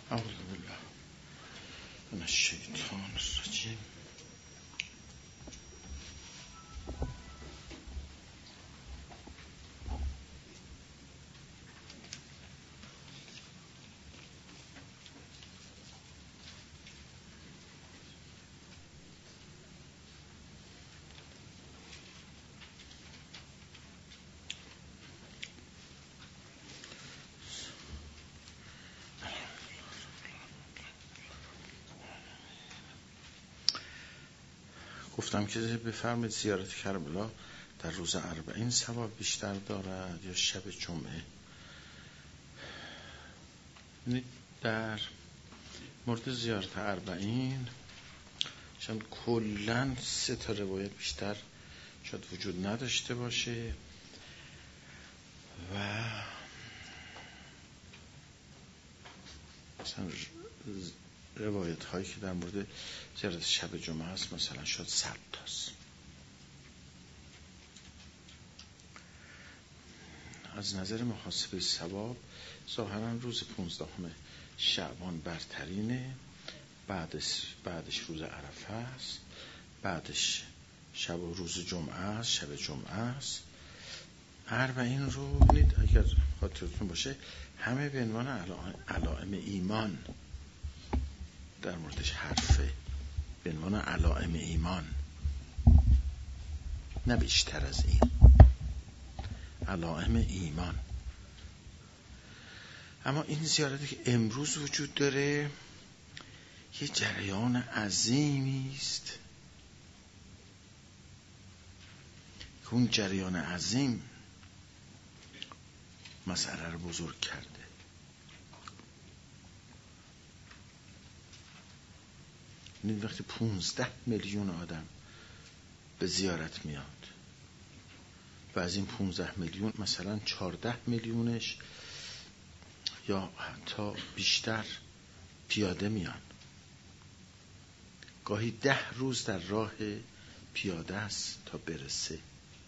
اعوذ بالله من الشیطان الرجیم. گفتم که بفرمایید زیارت کربلا در روز اربعین ثواب بیشتر دارد یا شب جمعه؟ در مورد زیارت اربعین چون کلن 3 تا روایت بیشتر شاید وجود نداشته باشه و مثلا روایت هایی که در مورد زیارت شب جمعه هست مثلا شاید 100 تاست. از نظر محاسبه ثواب ظاهرا روز 15 شعبان برترینه، بعدش روز عرفه است، بعدش شب و روز جمعه است، شب جمعه است. اربعین رو ببینید اگر خاطرتون باشه همه به عنوان علائم ایمان در موردش حرفه، به عنوان علائم ایمان، نه بیشتر از این، علائم ایمان. اما این زیارتی که امروز وجود داره یه جریان عظیمی است که اون جریان عظیم مسئله رو بزرگ کرده. این وقتی 15 میلیون آدم به زیارت میاد و از این 15 میلیون مثلا 14 میلیونش یا حتی بیشتر پیاده میان، گاهی 10 روز در راه پیاده است تا برسه.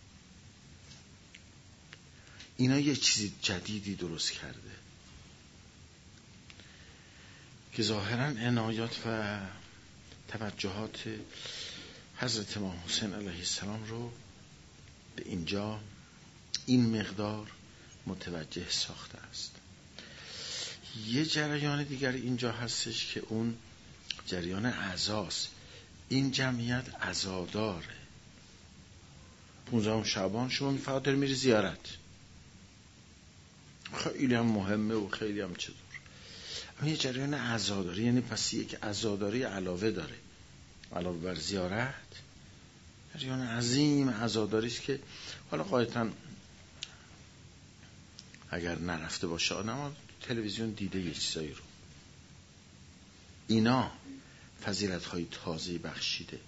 اینا یه چیزی جدیدی درست کرده که ظاهراً عنایات و توجهات حضرت امام حسین علیه السلام رو به اینجا این مقدار متوجه ساخته است. یه جریان دیگر اینجا هستش که اون جریان عزاست. این جمعیت عزاداره. 15 شعبان شما فقط داری میری زیارت، خیلی هم مهمه و خیلی هم چطور. اما یه جریان عزاداری، یعنی پس یک عزاداری علاوه داره، علاوه بر زیارت جریان عظیم عزاداری است که حالا قاعدتاً اگر نرفته باشه آدم تلویزیون دیده یه چیزایی رو. اینا فضیلت‌های تازه‌ای بخشیده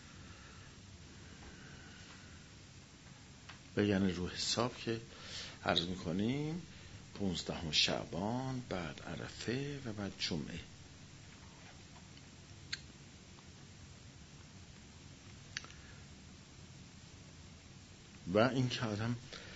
و یعنی رو حساب که عرض می‌کنیم 15 شعبان، بعد عرفه و بعد جمعه. و این که آدم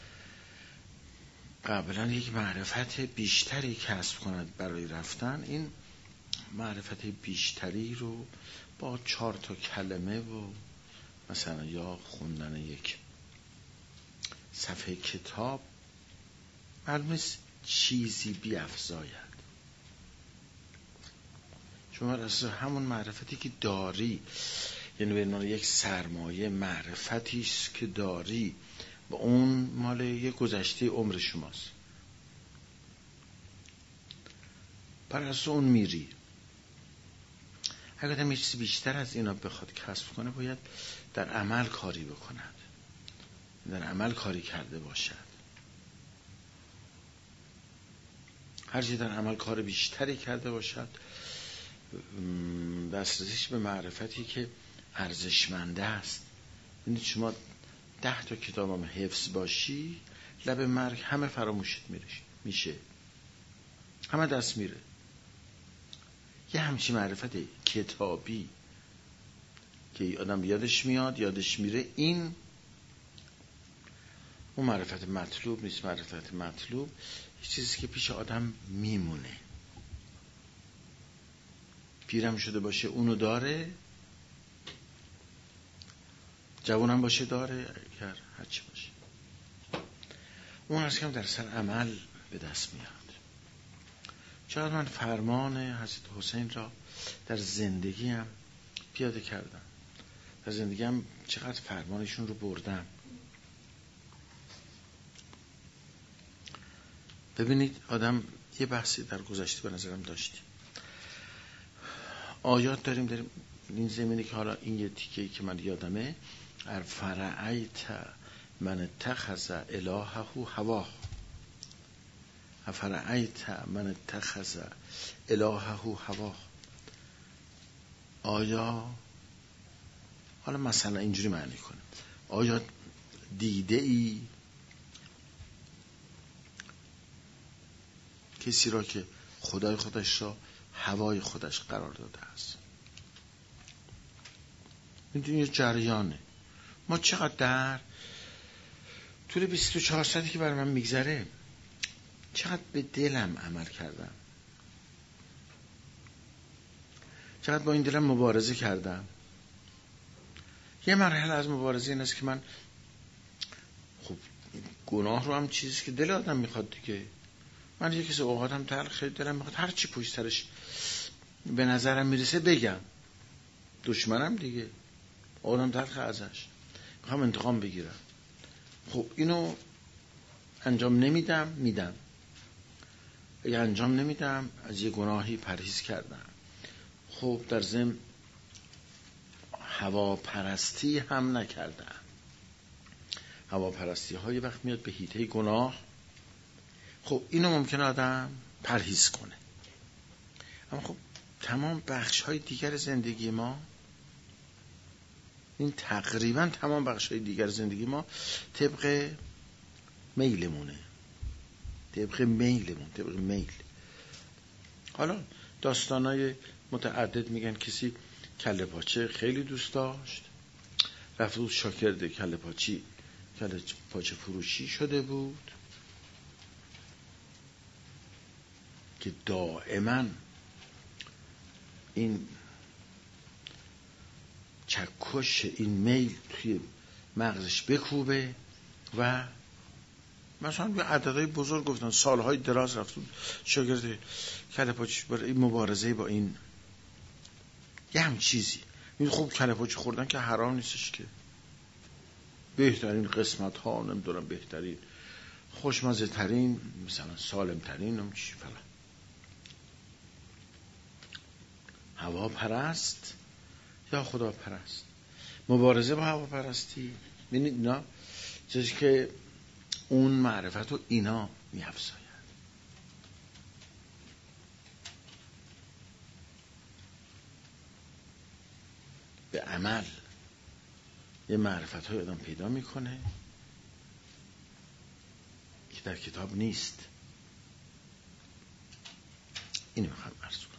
قبلا یک معرفت بیشتری کسب کند برای رفتن، این معرفت بیشتری رو با 4 تا کلمه و مثلا یا خوندن یک صفحه کتاب معلومه چیزی بیفزاید. شما از همون معرفتی که داری، یعنی به عنوان یک سرمایه معرفتی است که داری و اون مال یک گذشته عمر شماست، بر اساس اون میری. اگر آدم یه چیزی بیشتر از اینا بخواد کسب کنه باید در عمل کاری بکند، در عمل کاری کرده باشد. هرچی در عمل کار بیشتری کرده باشد دسترسیش به معرفتی که ارزشمنده است. یعنی شما 10 تا کتاب هم حفظ باشی لب مرگ همه فراموشت میشه، همه دست میره. یه همچی معرفت کتابی که آدم یادش میاد یادش میره، این اون معرفت مطلوب نیست. معرفت مطلوب یه چیزی که پیش آدم میمونه. پیرم شده باشه اونو داره، جوانم باشه داره، اگر هرچی باشه اون از کم در سر عمل به دست میاد. چقدر من فرمان حضرت حسین را در زندگیم پیاده کردم، در زندگیم چقدر فرمانشون رو بردم. ببینید آدم یه بحثی در گذشته به نظرم داشتیم، آیات داریم این زمینی که حالا این یه تیکه‌ای که من یادمه، افرأیت من اتخذ الهه هواه، افرأیت من اتخذ الهه هواه. آیا حالا مثلا اینجوری معنی کنه، آیا دیده ای کسی را که خدای خودش را هوای خودش قرار داده است؟ این یه جریانه. ما چقدر در طول 24 ساعتی که برای من میگذره چقدر به دلم عمل کردم، چقدر با این دلم مبارزه کردم. یه مرحله از مبارزه این است که من خب گناه رو هم چیزی که دل آدم میخواد دیگه، من یه کسی اوقاتم تلخ دلم میخواد هر چی پشت سرش به نظرم میرسه بگم، دشمنم دیگه، آدم تلخ ازش میخوام انتقام بگیرم. خب اینو انجام نمیدم، میدم. اگه انجام نمیدم از یه گناهی پرهیز کردم. خب در ضمن هواپرستی هم نکردم. هواپرستی های وقت میاد به حیطه گناه، خب اینو ممکنه آدم پرهیز کنه. اما خب تمام بخش های دیگر زندگی ما، این تقریبا تمام بخش های دیگر زندگی ما طبق میلمونه، طبق میل. حالا داستانای متعدد میگن کسی کله پاچه خیلی دوست داشت، رفت بود شاگرد کله پاچه فروشی شده بود که دائما این چکش این میل توی مغزش بکوبه و مثلا به عددهای بزرگ گفتن سالهای دراز رفت شاگرد کله پاچه برای مبارزه با این یه هم چیزی. این خوب کله پاچه خوردن که حرام نیستش که، بهترین قسمت ها، نمیدونم بهترین خوشمزه ترین مثلا سالم ترین هم چی فلان. هوا پرست یا خدا پرست، مبارزه با هوا پرستی. ببینید اینا چیزی که اون معرفت رو اینا می‌افزاید. به عمل یه معرفت های آدم پیدا میکنه که در کتاب نیست. اینو میخوام عرض کنم.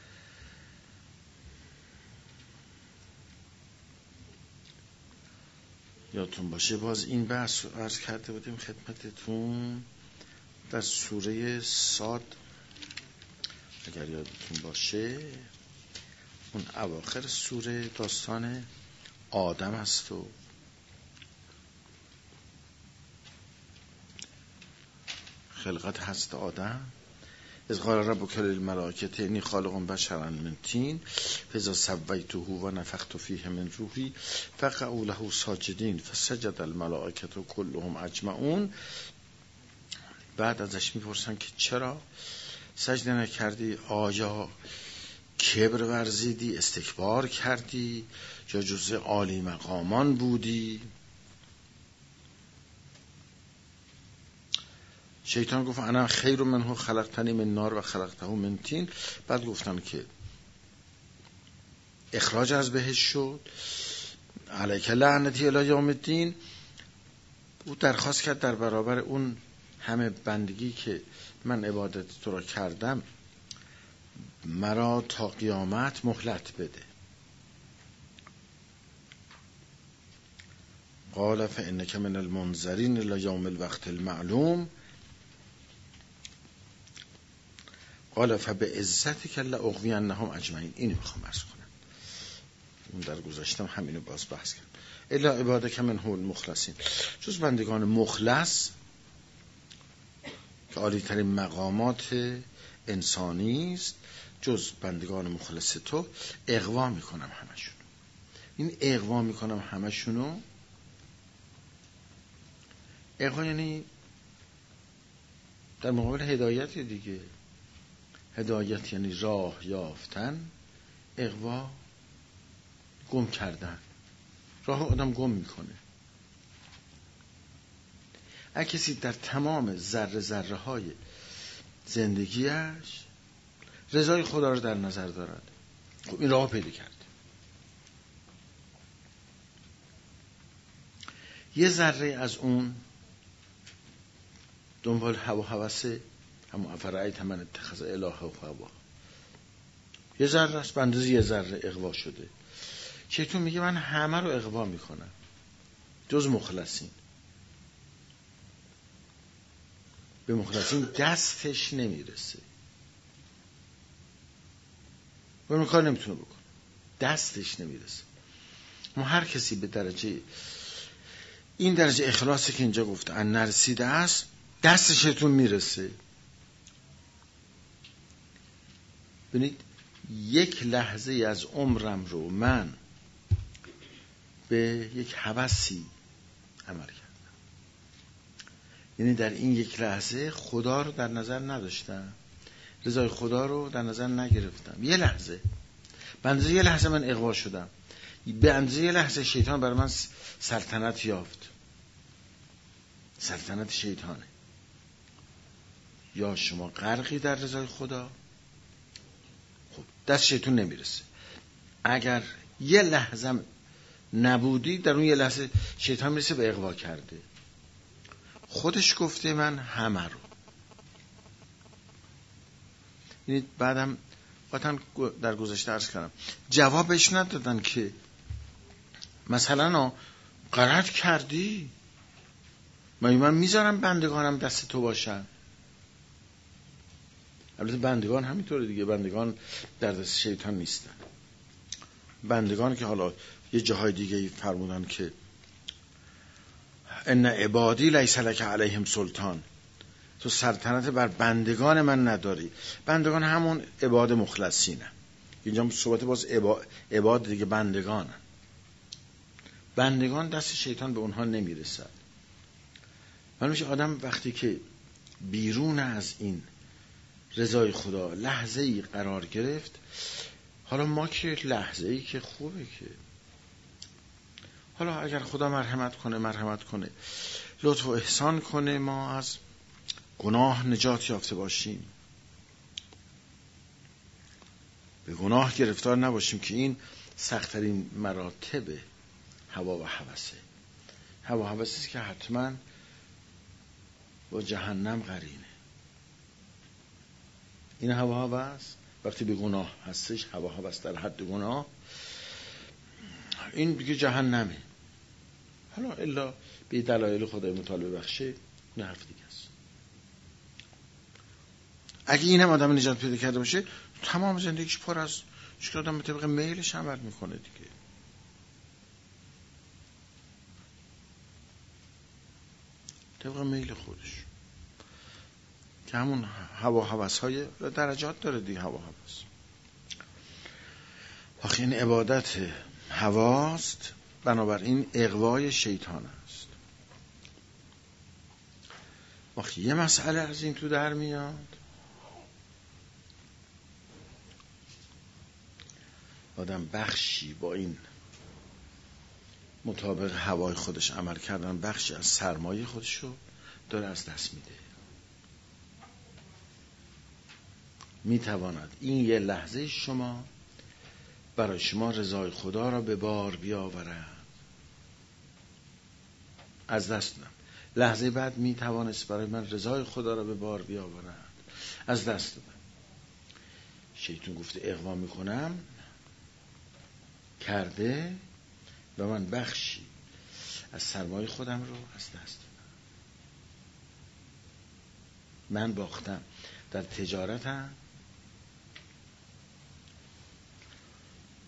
یادتون باشه باز این بحث رو عرض کرده بودیم خدمتتون در سوره صاد، اگر یادتون باشه اون اواخر سوره داستان آدم است و خلقت هست آدم. از قال ربک للملائکة انی خالق بشرا من طین فاذا سویته و نفخت فیه من روحی فقعوا له ساجدین فسجد الملائکة كلهم اجمعون. بعد ازش میپرسن که چرا سجده نکردی؟ آیا کبر ورزیدی، استکبار کردی یا جزء عالی مقامان بودی؟ شیطان گفت انا خیر منه خلقتنی من نار و خلقته من طین. بعد گفتن که اخراج از بهشت شد، علیک لعنتی الی یوم الدین. او درخواست کرد در برابر اون همه بندگی که من عبادت تو را کردم مرا تا قیامت مهلت بده. قال فانک من المنذرین الی یوم الوقت المعلوم. قال فبعزتک لاغوینهم اجمعین. اینو میخوام عرض کنم، اون در گذاشتم همینو باز بحث کردم. الا عبادک منهم المخلصین، جز بندگان مخلص که عالی ترین مقامات انسانی است، جز بندگان مخلص تو اغوا میکنم همشون. این اغوا میکنم همشونو، اغوا یعنی در مقابل هدایت دیگه. هدایت یعنی راه یافتن، اغوا گم کردن، راه آدم گم میکنه. اگه کسی در تمام ذره ذره های زندگیش رضای خدا رو در نظر دارد، خب این راه پیدا کرد. یه ذره از اون دنبال هوا هوسه، همون افرایت من اتخذ اله و هوا، یه ذره است، به اندازه یه ذره اغوا شده. شیطان میگه من همه رو اغوا میکنم جز مخلصین. به مخلصین دستش نمیرسه، اون کار نمیتونه بکنه، دستش نمیرسه. ما هر کسی به درجه این درجه اخلاصی که اینجا گفته ان نرسیده است، دستشتون میرسه. ببینید یک لحظه از عمرم رو من به یک هوسی عمل کردم، یعنی در این یک لحظه خدا رو در نظر نداشتم، رضای خدا رو در نظر نگرفتم. یه لحظه، به اندازه یه لحظه من اغوا شدم، به اندازه یه لحظه شیطان برای من سلطنت یافت. سلطنت شیطانه. یا شما غرقی در رضای خدا، خب دست شیطان نمیرسه. اگر یه لحظه نبودی، در اون یه لحظه شیطان میرسه به اغوا کرده. خودش گفته من همه رو. یعنی بعدم در گذشته عرض کردم جوابش ندادن که مثلا غلط کردی، من میذارم بندگانم دست تو باشن. البته بندگان همینطوره دیگه، بندگان در دست شیطان نیستن. بندگان که حالا یه جاهای دیگه فرمودن که ان عبادی لیس لک علیهم سلطان، تو سلطنت بر بندگان من نداری. بندگان همون عباد مخلصینه. اینجا صحبت باز عباد دیگه، بندگانن. بندگان دست شیطان به اونها نمیرسد. میشه آدم وقتی که بیرون از این رضای خدا لحظه ای قرار گرفت، حالا ما که لحظه ای که خوبه، که حالا اگر خدا مرحمت کنه لطف و احسان کنه ما از گناه نجات یافته باشیم، به گناه گرفتار نباشیم، که این سخت‌ترین مراتب هوا و هوسه. هوا و هوسی که حتما با جهنم قرینه. این هوا و هوس وقتی به گناه هستش، هوا و هوس در حد گناه، این دیگه جهنمه. حالا الا به دلایل خدای متعال ببخشه، نه حرف دیگه است. اگه این هم آدم نجات پیدا کرده باشه، تمام زندگیش پر از چون آدم به طبق میلش عمل میکنه دیگه. طبق میل خودش، که همون هوا هوس های درجات داره دیگه. هوا هوس آخه این عبادت هواست، بنابراین اغوای شیطان است. آخه یه مسئله از این تو در میاد، آدم بخشی با این مطابق هوای خودش عمل کردن، بخشی از سرمایه خودشو داره از دست میده. میتواند این یه لحظه شما برای شما رضای خدا را به بار بیاورد، از دست دادم. لحظه بعد میتوانست برای من رضای خدا را به بار بیاورد، از دست دادم. شیطان گفته اغوا میکنم، کرده و من بخشی از سرمایه خودم رو از دست دادم. من باختم در تجارتم،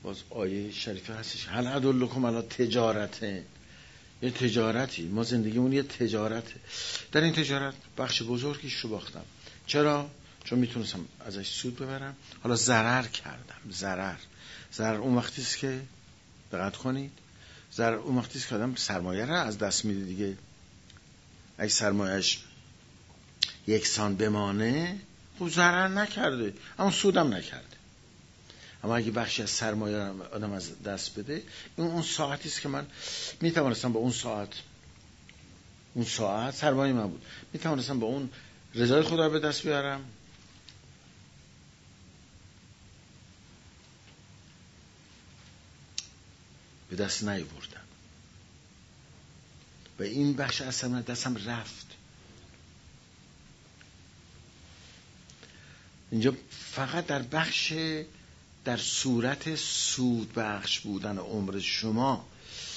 باز آیه شریفه هستش هل ادلکم علی تجارته، یه تجارتی، ما زندگیمون یه تجارته. در این تجارت بخش بزرگیش رو باختم. چرا؟ چون میتونستم ازش سود ببرم. حالا ضرر کردم. ضرر اون وقتی است که دقت کنید، ضرر اون وقتی است که آدم سرمایه رو از دست میده دیگه. اگه سرمایه‌اش یکسان بمانه خب ضرر نکرده اما سودم نکرده. اما اگه بخشی از سرمایه رو آدم از دست بده، این اون ساعتی است که من میتوانستم با اون ساعت سرمایه من بود، میتوانستم با اون رضای خدا رو به دست بیارم، به دست نیاوردم و این بخش از دستم رفت. اینجا فقط در بخش، در صورت سود بخش بودن عمر شما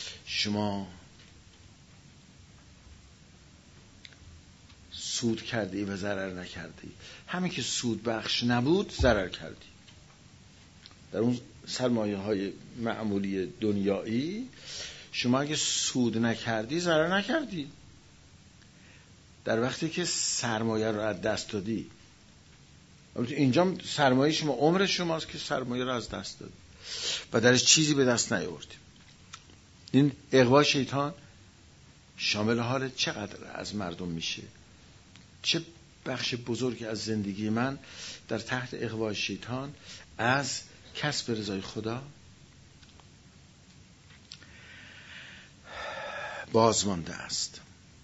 سود کردی و ضرر نکردی. همین که سود بخش نبود ضرر کردی. در اون سرمایه های معمولی دنیایی شما اگه سود نکردی ضرر نکردی. در وقتی که سرمایه رو از دست دادی، اینجا سرمایه شما عمر شماست که سرمایه رو از دست دادی و درش چیزی به دست نیاوردی. این اغوا شیطان شامل حال چقدر از مردم میشه. چه بخش بزرگی از زندگی من در تحت اغوا شیطان از کسب رضای خدا بازمانده است.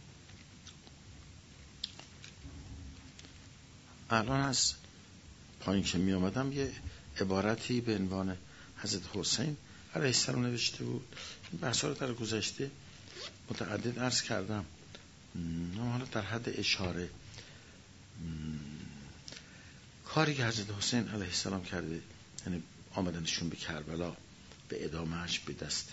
الان از پایین که می آمدم یه عبارتی به عنوان حضرت حسین علیه السلام نوشته بود. این بحثا رو در گذشته متعدد عرض کردم، حالا در حد اشاره. کاری که حضرت حسین علیه السلام کرده، یعنی آمدنشون به کربلا، به ادامهش به دست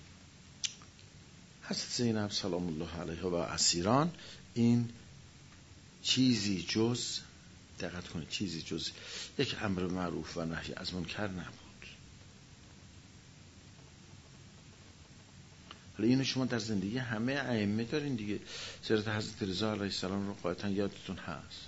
حضرت زینب سلام الله علیها و اسیران، این چیزی جز، دقت کنید، چیزی جز یک امر معروف و نهی از منکر نبود. حالا اینو شما در زندگی همه ائمه دارین دیگه. سیرت حضرت رضا علیه السلام رو قاطعا یادتون هست.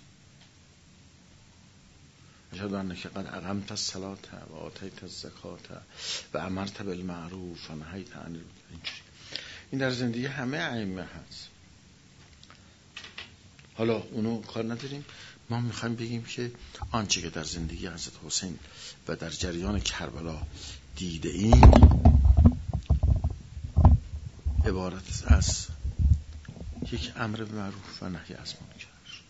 اشهد انک قد اقمت الصلاة و آتیت الزکاة و امرت بالمعروف و نهیت عن المنکر. این در زندگی همه ائمه هست. حالا اونو کار نداریم، ما میخوایم بگیم که آنچه که در زندگی حضرت حسین و در جریان کربلا دیده این عبارت از یک امر معروف و نهی از منکر.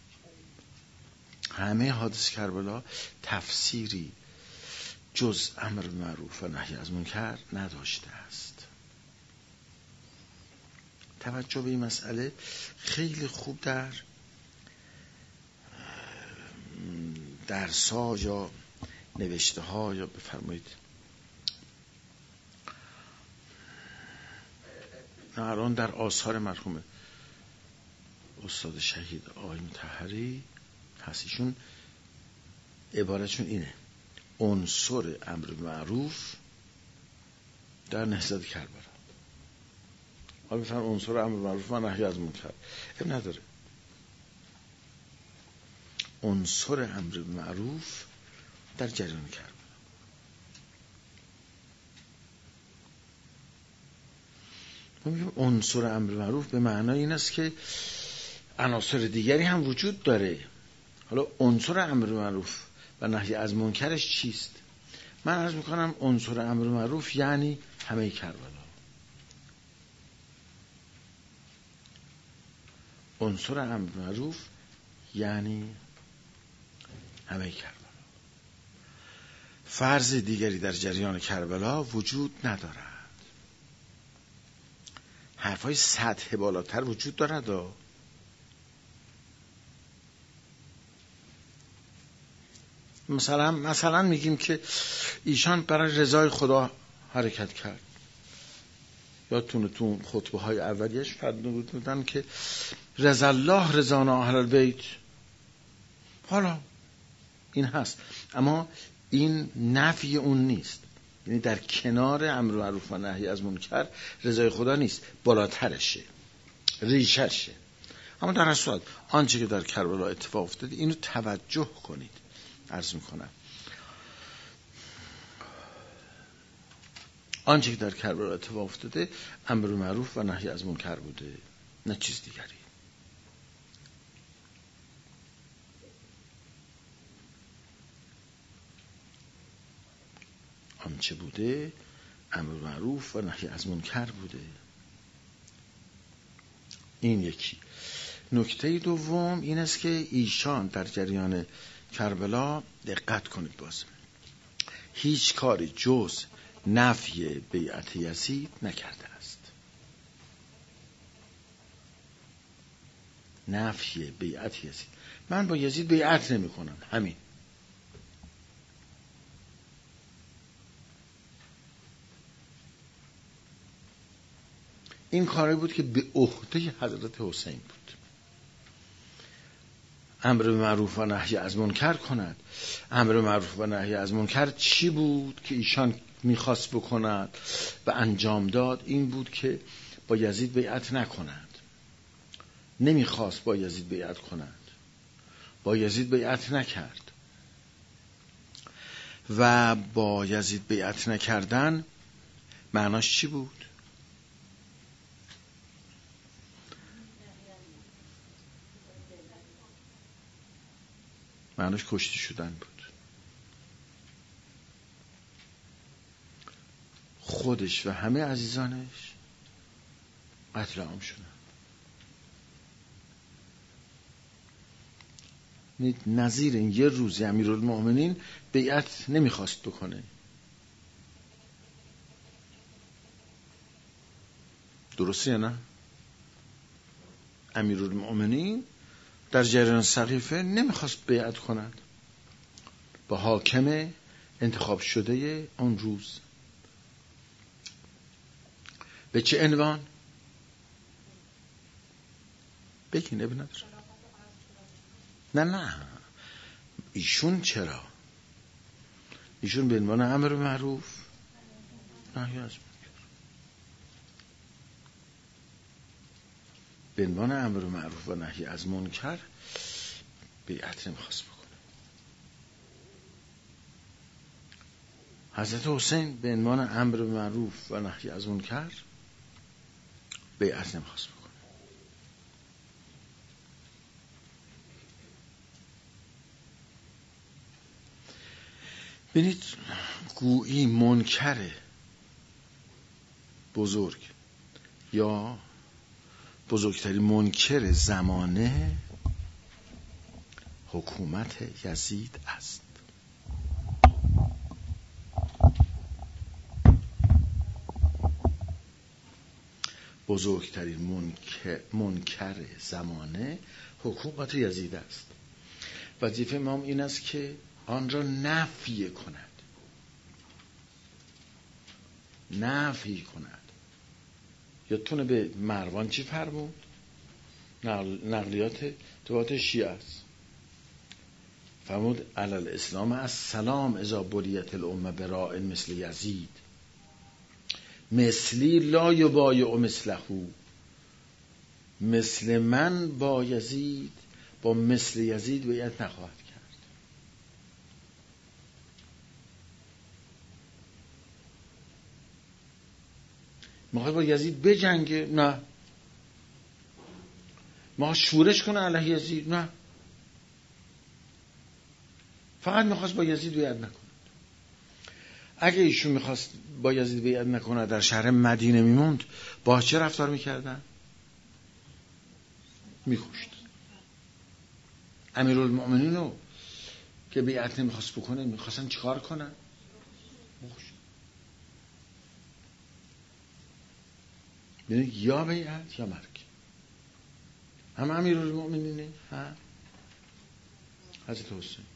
همه حادث کربلا تفسیری جز امر معروف و نهی از منکر نداشته است. توجه به این مسئله خیلی خوب در درس‌ها یا نوشته ها یا بفرمایید الان در آثار مرحوم استاد شهید آقای مطهری هست. ایشون عبارتشون اینه: عنصر امر معروف در نهضت کربلا. حالا بفرمایید عنصر امر معروف و نهی از منکر اب نداره. عنصر امر معروف در جریان کربلا. ما میگیم عنصر امر معروف به معنای این است که عناصر دیگری هم وجود داره. حالا عنصر امر معروف و نهی از منکرش چیست؟ من عرض میکنم عنصر امر معروف یعنی همه کربلا. عنصر امر معروف یعنی همه کربلا. فرض دیگری در جریان کربلا وجود ندارد. حرفای سطح بالاتر وجود دارد. مثلا میگیم که ایشان برای رضای خدا حرکت کرد. یادتونه تو خطبه های اولیش فرموده بودن که رضا الله رضانا اهل البیت. حالا این هست، اما این نفی اون نیست. یعنی در کنار امر معروف و نهی از منکر رضای خدا نیست، بالاترشه، ریششه. اما در هر صورت آنچه که در کربلا اتفاق افتاده اینو توجه کنید. عرض میکنم آنچه که در کربلا اتفاق افتاده امر معروف و نهی از منکر بوده، نه چیز دیگری. آنچه بوده امر معروف و نهی از منکر بوده. این یکی. نکته دوم این است که ایشان در جریان کربلا، دقت کنید، باز هیچ کاری جز نفی بیعت یزید نکرده است. نفی بیعت یزید، من با یزید بیعت نمی کنم، همین. این کاری بود که به عهده حضرت حسین بود، امر معروف و نهی از منکر کند. امر معروف و نهی از منکر چی بود که ایشان میخواست بکند و انجام داد؟ این بود که با یزید بیعت نکند. نمیخواست با یزید بیعت کند، با یزید بیعت نکرد. و با یزید بیعت نکردن معناش چی بود؟ معناش کشته شدن بود. خودش و همه عزیزانش قتل عام شدن. نظیر این یه روزی امیرالمؤمنین بیعت نمیخواست بکنه. درسته یا نه؟ امیرالمؤمنین در جریان سقیفه نمیخواست بیعت کند با حاکم انتخاب شده اون روز. به چه عنوان؟ بگین ابن نداره. نه ایشون چرا؟ ایشون به عنوان امر معروف نهی از منکر، به عنوان امر معروف و نهی از منکر بیعت نمیخواست بکنه. حضرت حسین به عنوان امر معروف و نهی از منکر بیعت نمیخواست بکنه. ببینید، گویی منکر بزرگ یا بزرگترین منکر زمانه حکومت یزید است. بزرگترین منکر زمانه حکومت یزید است. وظیفه امام این است که آن را نفی کند، نفی کند. یادتونه به مروان چی فرمود؟ نقلیات روایت شیعه است. فرمود علی الاسلام السلام اذا بلیت الامه براء مثل یزید مثلی لا یبایع مثله. مثل من با یزید، با مثل یزید بیعت نخواهد کرد. میخواد با یزید بجنگه؟ نه. ما شورش کنه علیه یزید؟ نه. فقط میخواست با یزید بیعت نکنه. اگه ایشون میخواست با یزید بیعت نکنه، در شهر مدینه میموند، با چه رفتار میکردن؟ میکشت. امیرالمؤمنین رو که بیعت نمیخواست بکنه میخواستن چیکار کنن؟ میکشت. یعنی یا بیعت یا مرگ. هم امیرالمؤمنینه هم حضرت حسین.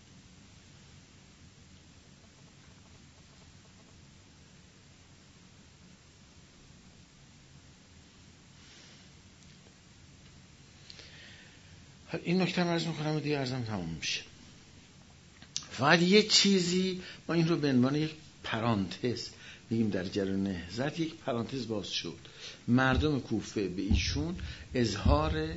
این نکته رو عرض میکنم و دیگه عرضم تمام میشه. فقط یه چیزی ما این رو به عنوان یک پرانتز میگیم در جریان نهضت یک پرانتز باز شد. مردم کوفه به ایشون اظهار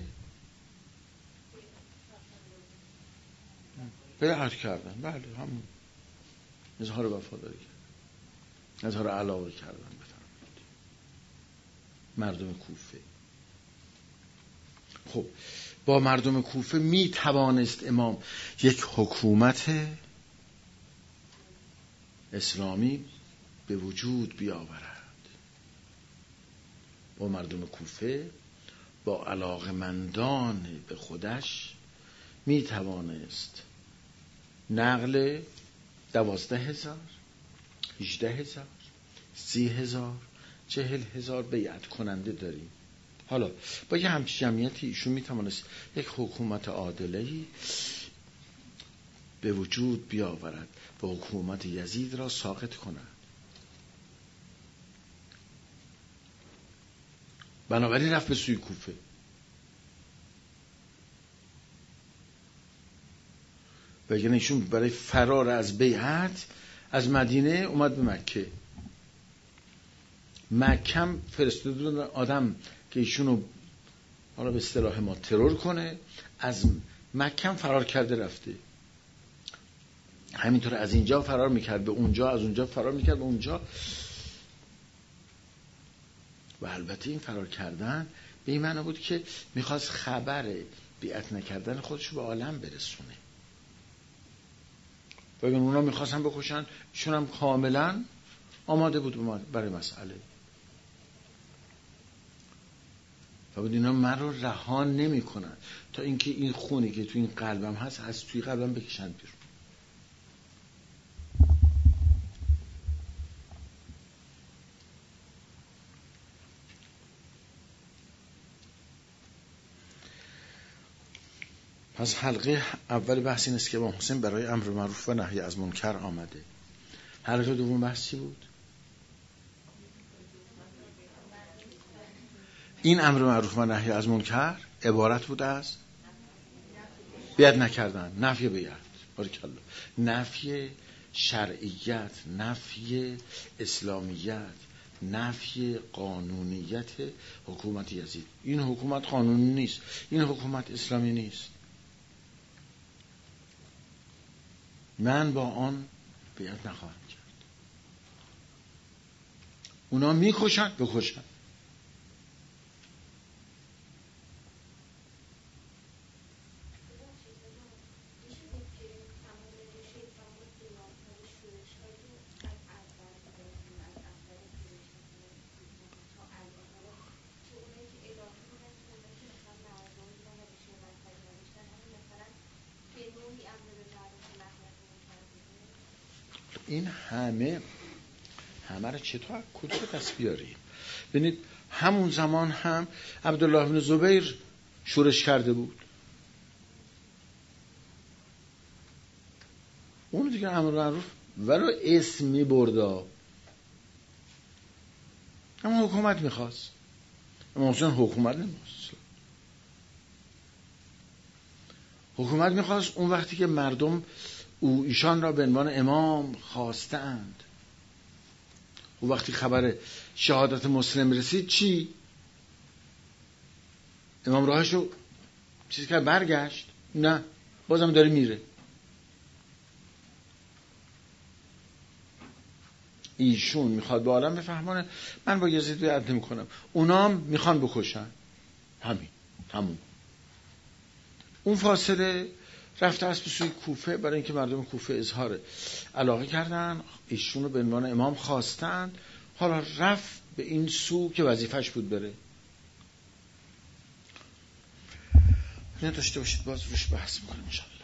بیعت کردن. بله همون اظهار وفاداری کردن، اظهار علاقه کردن بفرمایید مردم کوفه. خب با مردم کوفه می توانست امام یک حکومت اسلامی به وجود بیاورد. با مردم کوفه، با علاقمندان به خودش می توانست نقل 12,000 18,000 30,000 40,000 بیعت کننده داریم. حالا با یه همچین جمعیتی ایشون می توانست یک حکومت عادله‌ای به وجود بیاورد و حکومت یزید را ساقط کند. بنابراین رفت به سوی کوفه. وگرنه ایشون برای فرار از بیعت از مدینه اومد به مکه. مکه فرستادن آدم که ایشونو حالا به اصطلاح ما ترور کنه، از مکه فرار کرده رفته. همینطور از اینجا فرار میکرد به اونجا، از اونجا فرار میکرد به اونجا. و البته این فرار کردن به این معنی بود که میخواست خبر بیعت نکردن خودشو به عالم برسونه. و اگر اونا میخواستن بکشن، ایشون هم کاملا آماده بود برای مسئله. و بود اینا من رو رها نمی کنن تا اینکه این خونی که تو این قلبم هست از توی قلبم بکشن بیرون. پس حلقه اول بحث این است که امام حسین برای امر معروف و نهی از منکر آمده. حلقه دوم بحث چی بود؟ این امر معروف و نهی از منکر عبارت بود از بیعت نکردن، نفی بیعت، بارکالله، نفی شرعیت، نفی اسلامیت، نفی قانونیت حکومت یزید. این حکومت قانونی نیست، این حکومت اسلامی نیست، من با آن بیعت نخواهم کرد. اونا میکشن بکشن. این همه رو چطور کجا دست بیاریم؟ ببینید همون زمان هم عبدالله بن زبیر شورش کرده بود. اون دیگه امر معروف ولو اسمی بردا، اما حکومت میخواست. امام حسین حکومت نمیخواست، حکومت میخواست اون وقتی که مردم ایشان را به عنوان امام خواستند. و وقتی خبر شهادت مسلم رسید چی؟ امام راهشو چیزی که برگشت؟ نه، بازم داره میره. ایشون میخواد به عالم بفهمونه من با یزید بیعت نمیکنم، اونام میخوان بکشن. همون اون فاصله رفته است به سوی کوفه برای اینکه مردم کوفه اظهار علاقه کردن، ایشون رو به عنوان امام خواستن. حالا رفت به این سو که وظیفش بود بره. نه داشته باشید، باز روش بحث میکنیم ان شاء الله.